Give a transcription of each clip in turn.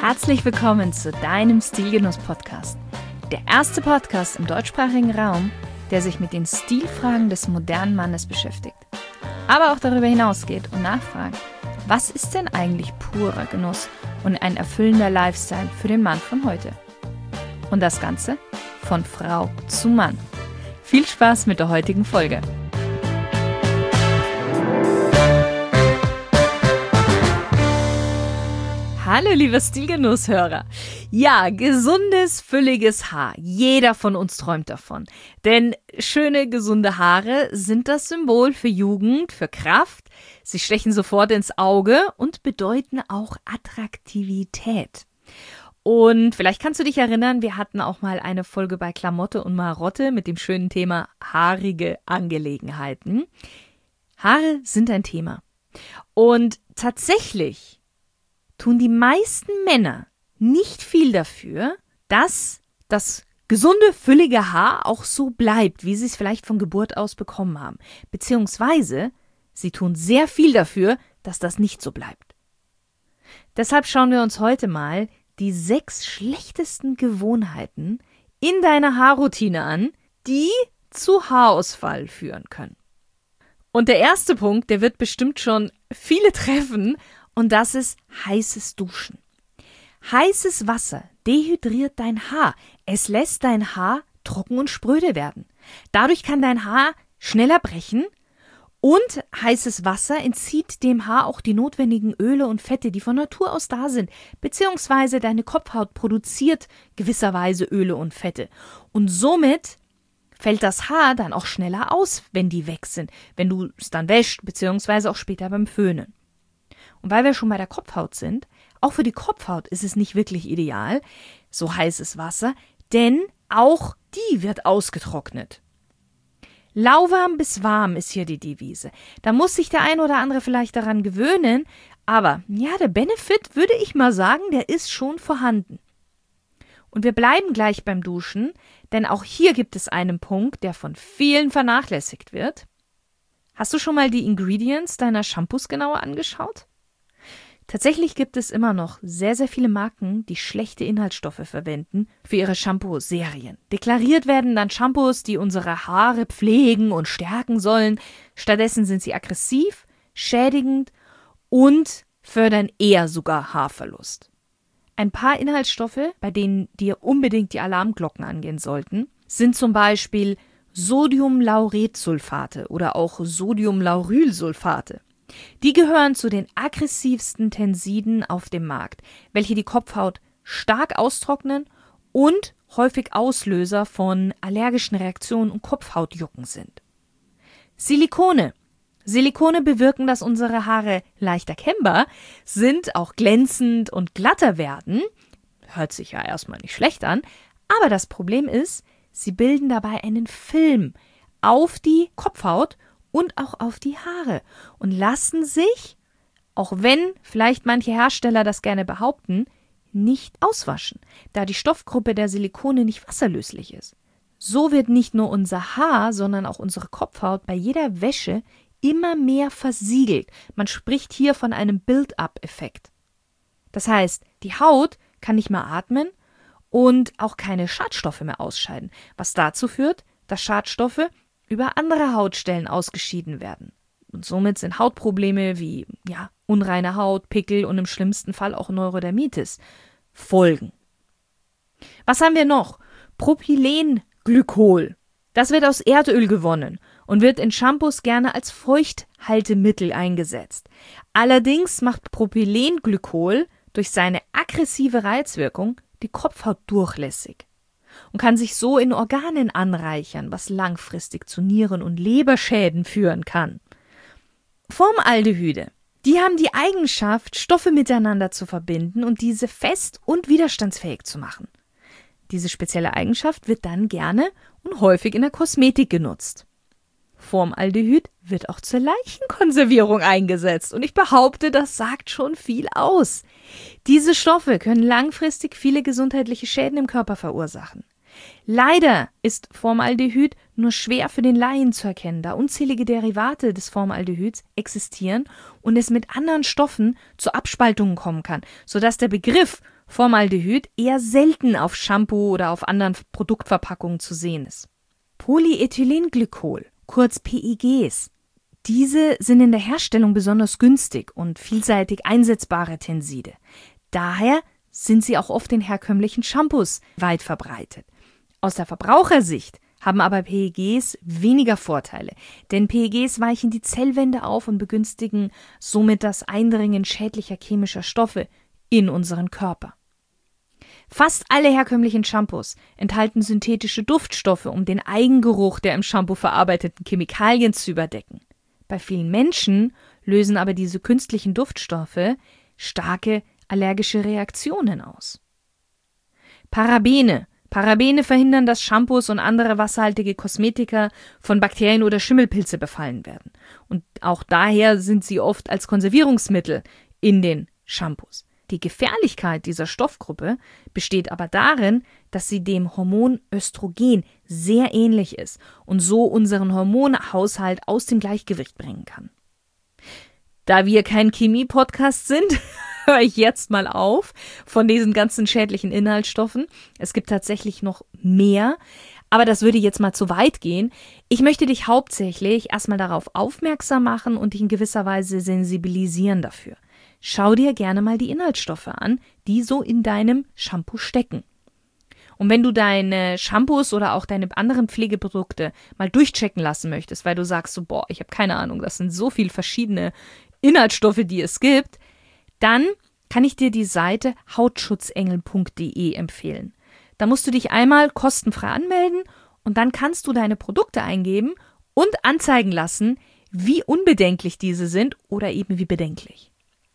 Herzlich willkommen zu deinem Stilgenuss-Podcast. Der erste Podcast im deutschsprachigen Raum, der sich mit den Stilfragen des modernen Mannes beschäftigt. Aber auch darüber hinausgeht und nachfragt, was ist denn eigentlich purer Genuss und ein erfüllender Lifestyle für den Mann von heute? Und das Ganze von Frau zu Mann. Viel Spaß mit der heutigen Folge. Hallo liebe Stilgenusshörer. Ja, gesundes, fülliges Haar. Jeder von uns träumt davon. Denn schöne, gesunde Haare sind das Symbol für Jugend, für Kraft. Sie stechen sofort ins Auge und bedeuten auch Attraktivität. Und vielleicht kannst du dich erinnern, wir hatten auch mal eine Folge bei Klamotte und Marotte mit dem schönen Thema haarige Angelegenheiten. Haare sind ein Thema. Und tatsächlich tun die meisten Männer nicht viel dafür, dass das gesunde, füllige Haar auch so bleibt, wie sie es vielleicht von Geburt aus bekommen haben. Beziehungsweise sie tun sehr viel dafür, dass das nicht so bleibt. Deshalb schauen wir uns heute mal die 6 schlechtesten Gewohnheiten in deiner Haarroutine an, die zu Haarausfall führen können. Und der erste Punkt, der wird bestimmt schon viele treffen, und das ist heißes Duschen. Heißes Wasser dehydriert dein Haar. Es lässt dein Haar trocken und spröde werden. Dadurch kann dein Haar schneller brechen und heißes Wasser entzieht dem Haar auch die notwendigen Öle und Fette, die von Natur aus da sind, beziehungsweise deine Kopfhaut produziert gewisserweise Öle und Fette. Und somit fällt das Haar dann auch schneller aus, wenn die weg sind, wenn du es dann wäschst, beziehungsweise auch später beim Föhnen. Und weil wir schon bei der Kopfhaut sind, auch für die Kopfhaut ist es nicht wirklich ideal, so heißes Wasser, denn auch die wird ausgetrocknet. Lauwarm bis warm ist hier die Devise. Da muss sich der ein oder andere vielleicht daran gewöhnen, aber ja, der Benefit, würde ich mal sagen, der ist schon vorhanden. Und wir bleiben gleich beim Duschen, denn auch hier gibt es einen Punkt, der von vielen vernachlässigt wird. Hast du schon mal die Ingredients deiner Shampoos genauer angeschaut? Tatsächlich gibt es immer noch sehr, sehr viele Marken, die schlechte Inhaltsstoffe verwenden für ihre Shampoo-Serien. Deklariert werden dann Shampoos, die unsere Haare pflegen und stärken sollen. Stattdessen sind sie aggressiv, schädigend und fördern eher sogar Haarverlust. Ein paar Inhaltsstoffe, bei denen dir unbedingt die Alarmglocken angehen sollten, sind zum Beispiel Sodiumlauretsulfate oder auch Sodiumlaurylsulfate. Die gehören zu den aggressivsten Tensiden auf dem Markt, welche die Kopfhaut stark austrocknen und häufig Auslöser von allergischen Reaktionen und Kopfhautjucken sind. Silikone. Silikone bewirken, dass unsere Haare leicht erkennbar sind, auch glänzend und glatter werden. Hört sich ja erstmal nicht schlecht an, aber das Problem ist, sie bilden dabei einen Film auf die Kopfhaut und auch auf die Haare und lassen sich, auch wenn vielleicht manche Hersteller das gerne behaupten, nicht auswaschen, da die Stoffgruppe der Silikone nicht wasserlöslich ist. So wird nicht nur unser Haar, sondern auch unsere Kopfhaut bei jeder Wäsche immer mehr versiegelt. Man spricht hier von einem Build-up-Effekt. Das heißt, die Haut kann nicht mehr atmen und auch keine Schadstoffe mehr ausscheiden, was dazu führt, dass Schadstoffe über andere Hautstellen ausgeschieden werden. Und somit sind Hautprobleme wie unreine Haut, Pickel und im schlimmsten Fall auch Neurodermitis Folgen. Was haben wir noch? Propylenglykol. Das wird aus Erdöl gewonnen und wird in Shampoos gerne als Feuchthaltemittel eingesetzt. Allerdings macht Propylenglykol durch seine aggressive Reizwirkung die Kopfhaut durchlässig und kann sich so in Organen anreichern, was langfristig zu Nieren- und Leberschäden führen kann. Formaldehyde, die haben die Eigenschaft, Stoffe miteinander zu verbinden und diese fest und widerstandsfähig zu machen. Diese spezielle Eigenschaft wird dann gerne und häufig in der Kosmetik genutzt. Formaldehyd wird auch zur Leichenkonservierung eingesetzt und ich behaupte, das sagt schon viel aus. Diese Stoffe können langfristig viele gesundheitliche Schäden im Körper verursachen. Leider ist Formaldehyd nur schwer für den Laien zu erkennen, da unzählige Derivate des Formaldehyds existieren und es mit anderen Stoffen zu Abspaltungen kommen kann, sodass der Begriff Formaldehyd eher selten auf Shampoo oder auf anderen Produktverpackungen zu sehen ist. Polyethylenglycol, kurz PEGs. Diese sind in der Herstellung besonders günstig und vielseitig einsetzbare Tenside. Daher sind sie auch oft in herkömmlichen Shampoos weit verbreitet. Aus der Verbrauchersicht haben aber PEGs weniger Vorteile, denn PEGs weichen die Zellwände auf und begünstigen somit das Eindringen schädlicher chemischer Stoffe in unseren Körper. Fast alle herkömmlichen Shampoos enthalten synthetische Duftstoffe, um den Eigengeruch der im Shampoo verarbeiteten Chemikalien zu überdecken. Bei vielen Menschen lösen aber diese künstlichen Duftstoffe starke allergische Reaktionen aus. Parabene verhindern, dass Shampoos und andere wasserhaltige Kosmetika von Bakterien oder Schimmelpilze befallen werden. Und auch daher sind sie oft als Konservierungsmittel in den Shampoos. Die Gefährlichkeit dieser Stoffgruppe besteht aber darin, dass sie dem Hormon Östrogen sehr ähnlich ist und so unseren Hormonhaushalt aus dem Gleichgewicht bringen kann. Da wir kein Chemie-Podcast sind, höre ich jetzt mal auf von diesen ganzen schädlichen Inhaltsstoffen. Es gibt tatsächlich noch mehr, aber das würde jetzt mal zu weit gehen. Ich möchte dich hauptsächlich erstmal darauf aufmerksam machen und dich in gewisser Weise sensibilisieren dafür. Schau dir gerne mal die Inhaltsstoffe an, die so in deinem Shampoo stecken. Und wenn du deine Shampoos oder auch deine anderen Pflegeprodukte mal durchchecken lassen möchtest, weil du sagst so, ich habe keine Ahnung, das sind so viele verschiedene Inhaltsstoffe, die es gibt, dann kann ich dir die Seite hautschutzengel.de empfehlen. Da musst du dich einmal kostenfrei anmelden und dann kannst du deine Produkte eingeben und anzeigen lassen, wie unbedenklich diese sind oder eben wie bedenklich.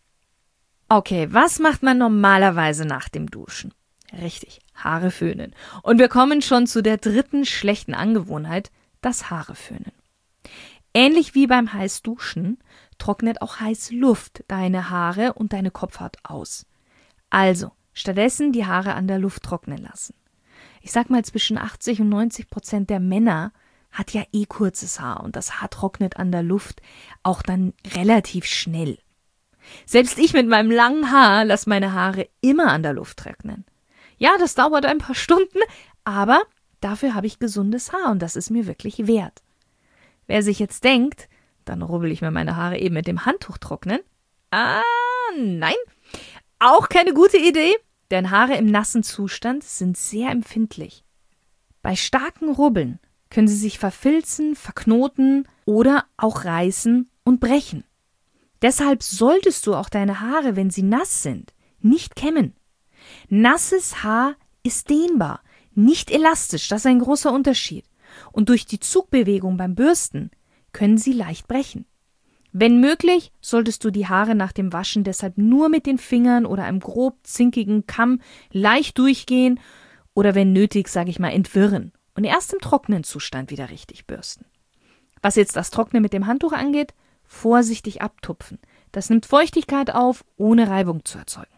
Okay, was macht man normalerweise nach dem Duschen? Richtig, Haare föhnen. Und wir kommen schon zu der dritten schlechten Angewohnheit, das Haare föhnen. Ähnlich wie beim Heißduschen trocknet auch Heißluft deine Haare und deine Kopfhaut aus. Also stattdessen die Haare an der Luft trocknen lassen. Ich sag mal, zwischen 80% und 90% der Männer hat ja kurzes Haar und das Haar trocknet an der Luft auch dann relativ schnell. Selbst ich mit meinem langen Haar lasse meine Haare immer an der Luft trocknen. Ja, das dauert ein paar Stunden, aber dafür habe ich gesundes Haar und das ist mir wirklich wert. Wer sich jetzt denkt, dann rubbel ich mir meine Haare eben mit dem Handtuch trocknen. Nein, auch keine gute Idee, denn Haare im nassen Zustand sind sehr empfindlich. Bei starken Rubbeln können sie sich verfilzen, verknoten oder auch reißen und brechen. Deshalb solltest du auch deine Haare, wenn sie nass sind, nicht kämmen. Nasses Haar ist dehnbar, nicht elastisch, das ist ein großer Unterschied. Und durch die Zugbewegung beim Bürsten können sie leicht brechen. Wenn möglich, solltest du die Haare nach dem Waschen deshalb nur mit den Fingern oder einem grob zinkigen Kamm leicht durchgehen oder wenn nötig, entwirren und erst im trockenen Zustand wieder richtig bürsten. Was jetzt das Trocknen mit dem Handtuch angeht, vorsichtig abtupfen. Das nimmt Feuchtigkeit auf, ohne Reibung zu erzeugen.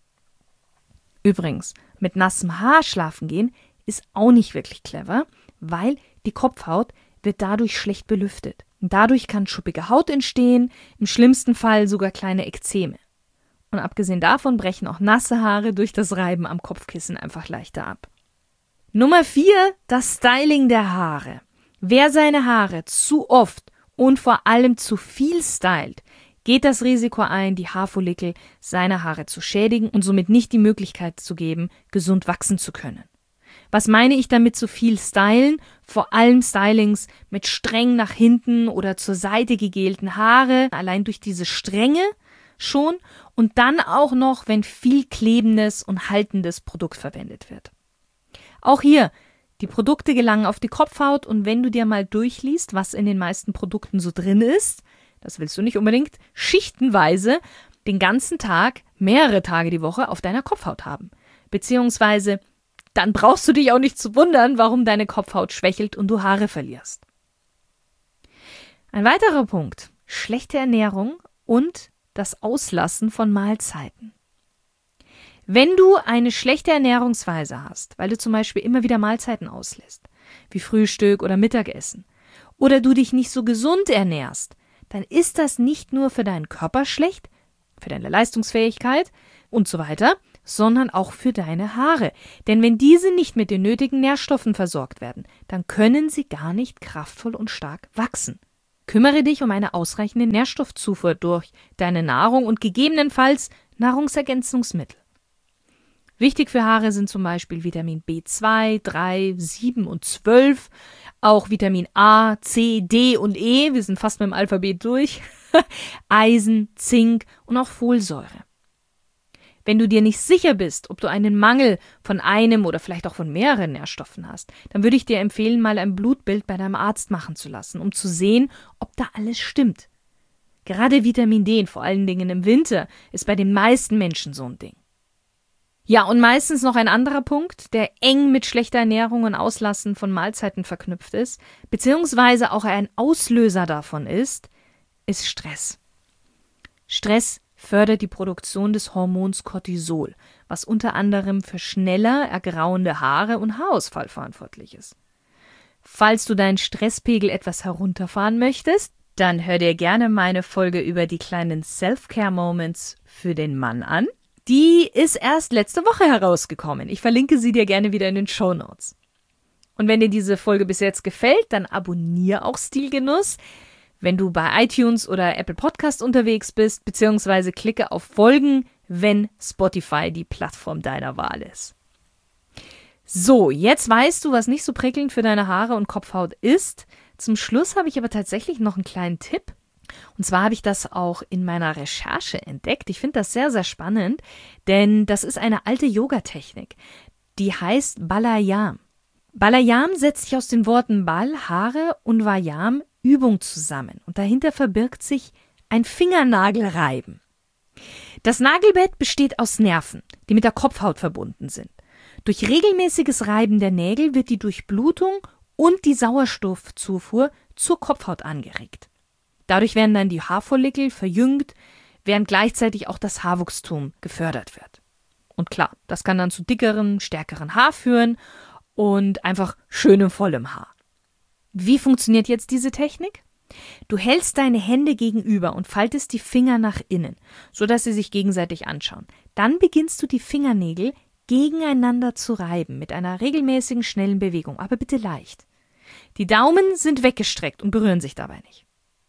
Übrigens, mit nassem Haar schlafen gehen ist auch nicht wirklich clever, weil die Kopfhaut wird dadurch schlecht belüftet. Und dadurch kann schuppige Haut entstehen, im schlimmsten Fall sogar kleine Ekzeme. Und abgesehen davon brechen auch nasse Haare durch das Reiben am Kopfkissen einfach leichter ab. Nummer 4, das Styling der Haare. Wer seine Haare zu oft und vor allem zu viel stylt, geht das Risiko ein, die Haarfollikel seiner Haare zu schädigen und somit nicht die Möglichkeit zu geben, gesund wachsen zu können. Was meine ich damit zu viel stylen? Vor allem Stylings mit streng nach hinten oder zur Seite gegelten Haare, allein durch diese Strenge schon und dann auch noch, wenn viel klebendes und haltendes Produkt verwendet wird. Auch hier, die Produkte gelangen auf die Kopfhaut und wenn du dir mal durchliest, was in den meisten Produkten so drin ist, das willst du nicht unbedingt schichtenweise den ganzen Tag, mehrere Tage die Woche auf deiner Kopfhaut haben. Beziehungsweise dann brauchst du dich auch nicht zu wundern, warum deine Kopfhaut schwächelt und du Haare verlierst. Ein weiterer Punkt, schlechte Ernährung und das Auslassen von Mahlzeiten. Wenn du eine schlechte Ernährungsweise hast, weil du zum Beispiel immer wieder Mahlzeiten auslässt, wie Frühstück oder Mittagessen, oder du dich nicht so gesund ernährst, dann ist das nicht nur für deinen Körper schlecht, für deine Leistungsfähigkeit und so weiter, sondern auch für deine Haare. Denn wenn diese nicht mit den nötigen Nährstoffen versorgt werden, dann können sie gar nicht kraftvoll und stark wachsen. Kümmere dich um eine ausreichende Nährstoffzufuhr durch deine Nahrung und gegebenenfalls Nahrungsergänzungsmittel. Wichtig für Haare sind zum Beispiel Vitamin B2, 3, 7 und 12, auch Vitamin A, C, D und E, wir sind fast mit dem Alphabet durch, Eisen, Zink und auch Folsäure. Wenn du dir nicht sicher bist, ob du einen Mangel von einem oder vielleicht auch von mehreren Nährstoffen hast, dann würde ich dir empfehlen, mal ein Blutbild bei deinem Arzt machen zu lassen, um zu sehen, ob da alles stimmt. Gerade Vitamin D, vor allen Dingen im Winter, ist bei den meisten Menschen so ein Ding. Ja, und meistens noch ein anderer Punkt, der eng mit schlechter Ernährung und Auslassen von Mahlzeiten verknüpft ist, beziehungsweise auch ein Auslöser davon ist Stress. Stress fördert die Produktion des Hormons Cortisol, was unter anderem für schneller ergrauende Haare und Haarausfall verantwortlich ist. Falls du deinen Stresspegel etwas herunterfahren möchtest, dann hör dir gerne meine Folge über die kleinen Self-Care-Moments für den Mann an. Die ist erst letzte Woche herausgekommen. Ich verlinke sie dir gerne wieder in den Shownotes. Und wenn dir diese Folge bis jetzt gefällt, dann abonniere auch Stilgenuss, wenn du bei iTunes oder Apple Podcast unterwegs bist, beziehungsweise klicke auf Folgen, wenn Spotify die Plattform deiner Wahl ist. So, jetzt weißt du, was nicht so prickelnd für deine Haare und Kopfhaut ist. Zum Schluss habe ich aber tatsächlich noch einen kleinen Tipp. Und zwar habe ich das auch in meiner Recherche entdeckt. Ich finde das sehr, sehr spannend, denn das ist eine alte Yoga-Technik. Die heißt Balayam. Balayam setzt sich aus den Worten Bal, Haare und Vayam, Übung zusammen. Und dahinter verbirgt sich ein Fingernagelreiben. Das Nagelbett besteht aus Nerven, die mit der Kopfhaut verbunden sind. Durch regelmäßiges Reiben der Nägel wird die Durchblutung und die Sauerstoffzufuhr zur Kopfhaut angeregt. Dadurch werden dann die Haarfollikel verjüngt, während gleichzeitig auch das Haarwuchstum gefördert wird. Und klar, das kann dann zu dickeren, stärkeren Haar führen und einfach schönem, vollem Haar. Wie funktioniert jetzt diese Technik? Du hältst deine Hände gegenüber und faltest die Finger nach innen, sodass sie sich gegenseitig anschauen. Dann beginnst du die Fingernägel gegeneinander zu reiben mit einer regelmäßigen, schnellen Bewegung, aber bitte leicht. Die Daumen sind weggestreckt und berühren sich dabei nicht.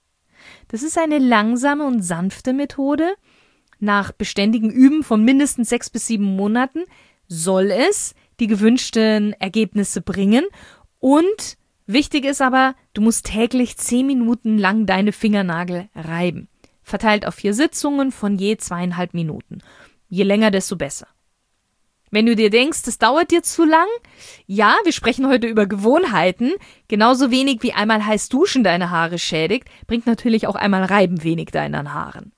Das ist eine langsame und sanfte Methode. Nach beständigem Üben von mindestens 6 bis 7 Monaten soll es die gewünschten Ergebnisse bringen. Und wichtig ist aber, du musst täglich 10 Minuten lang deine Fingernagel reiben. Verteilt auf 4 Sitzungen von je 2,5 Minuten. Je länger, desto besser. Wenn du dir denkst, das dauert dir zu lang, ja, wir sprechen heute über Gewohnheiten. Genauso wenig wie einmal heiß duschen deine Haare schädigt, bringt natürlich auch einmal Reiben wenig deinen Haaren.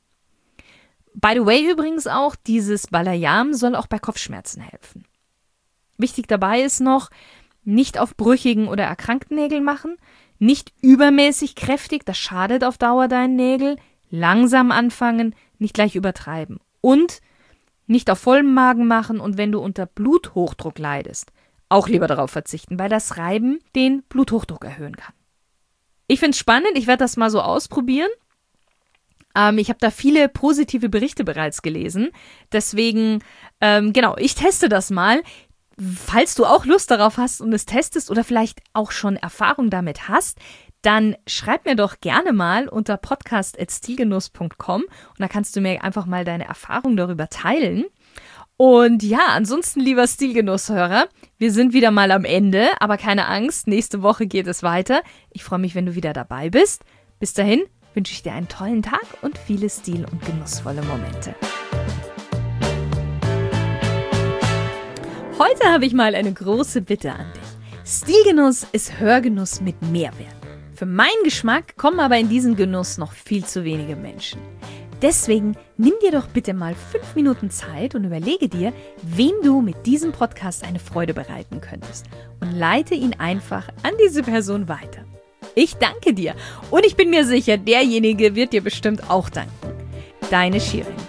By the way übrigens auch, dieses Balayam soll auch bei Kopfschmerzen helfen. Wichtig dabei ist noch, nicht auf brüchigen oder erkrankten Nägeln machen, nicht übermäßig kräftig, das schadet auf Dauer deinen Nägeln, langsam anfangen, nicht gleich übertreiben und nicht auf vollem Magen machen und wenn du unter Bluthochdruck leidest, auch lieber darauf verzichten, weil das Reiben den Bluthochdruck erhöhen kann. Ich finde es spannend, ich werde das mal so ausprobieren. Ich habe da viele positive Berichte bereits gelesen, deswegen, ich teste das mal. Falls du auch Lust darauf hast und es testest oder vielleicht auch schon Erfahrung damit hast, dann schreib mir doch gerne mal unter podcast@stilgenuss.com und da kannst du mir einfach mal deine Erfahrung darüber teilen. Und ja, ansonsten, lieber Stilgenusshörer, wir sind wieder mal am Ende, aber keine Angst, nächste Woche geht es weiter. Ich freue mich, wenn du wieder dabei bist. Bis dahin wünsche ich dir einen tollen Tag und viele stil- und genussvolle Momente. Heute habe ich mal eine große Bitte an dich. Stilgenuss ist Hörgenuss mit Mehrwert. Für meinen Geschmack kommen aber in diesen Genuss noch viel zu wenige Menschen. Deswegen nimm dir doch bitte mal 5 Minuten Zeit und überlege dir, wem du mit diesem Podcast eine Freude bereiten könntest und leite ihn einfach an diese Person weiter. Ich danke dir und ich bin mir sicher, derjenige wird dir bestimmt auch danken. Deine Shirin.